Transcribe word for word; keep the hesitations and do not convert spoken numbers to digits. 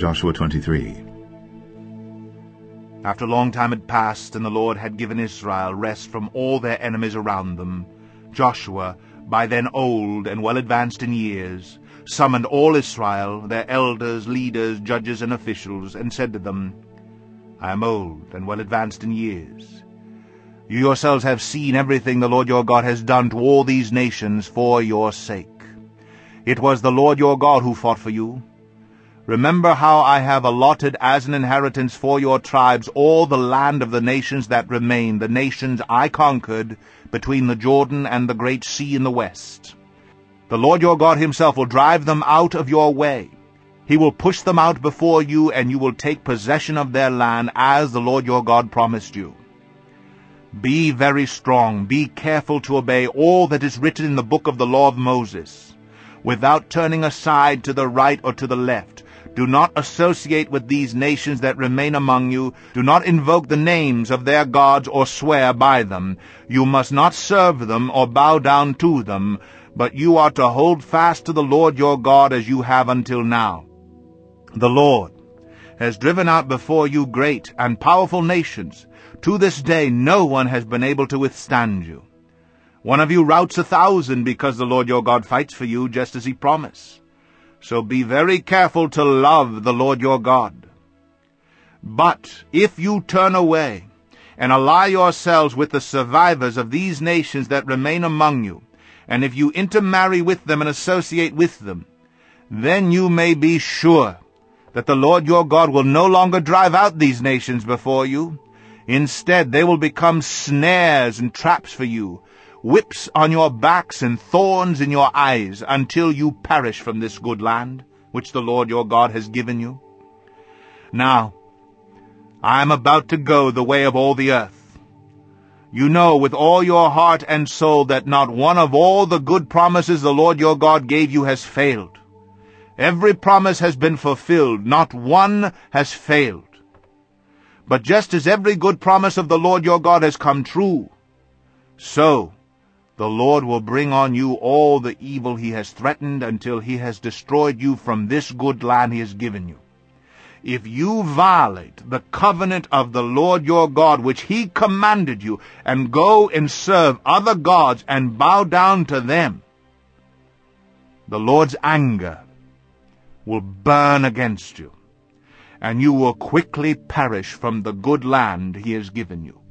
Joshua twenty-three. After a long time had passed, and the Lord had given Israel rest from all their enemies around them, Joshua, by then old and well advanced in years, summoned all Israel, their elders, leaders, judges, and officials, and said to them, I am old and well advanced in years. You yourselves have seen everything the Lord your God has done to all these nations for your sake. It was the Lord your God who fought for you. Remember how I have allotted as an inheritance for your tribes all the land of the nations that remain, the nations I conquered between the Jordan and the great sea in the west. The Lord your God himself will drive them out of your way. He will push them out before you, and you will take possession of their land as the Lord your God promised you. Be very strong, be careful to obey all that is written in the book of the law of Moses, without turning aside to the right or to the left. Do not associate with these nations that remain among you. Do not invoke the names of their gods or swear by them. You must not serve them or bow down to them, but you are to hold fast to the Lord your God as you have until now. The Lord has driven out before you great and powerful nations. To this day no one has been able to withstand you. One of you routs a thousand because the Lord your God fights for you, just as he promised. So be very careful to love the Lord your God. But if you turn away and ally yourselves with the survivors of these nations that remain among you, and if you intermarry with them and associate with them, then you may be sure that the Lord your God will no longer drive out these nations before you. Instead, they will become snares and traps for you, whips on your backs and thorns in your eyes, until you perish from this good land, which the Lord your God has given you. Now, I am about to go the way of all the earth. You know with all your heart and soul that not one of all the good promises the Lord your God gave you has failed. Every promise has been fulfilled, not one has failed. But just as every good promise of the Lord your God has come true, so the Lord will bring on you all the evil he has threatened until he has destroyed you from this good land he has given you. If you violate the covenant of the Lord your God, which he commanded you, and go and serve other gods and bow down to them, the Lord's anger will burn against you, and you will quickly perish from the good land he has given you.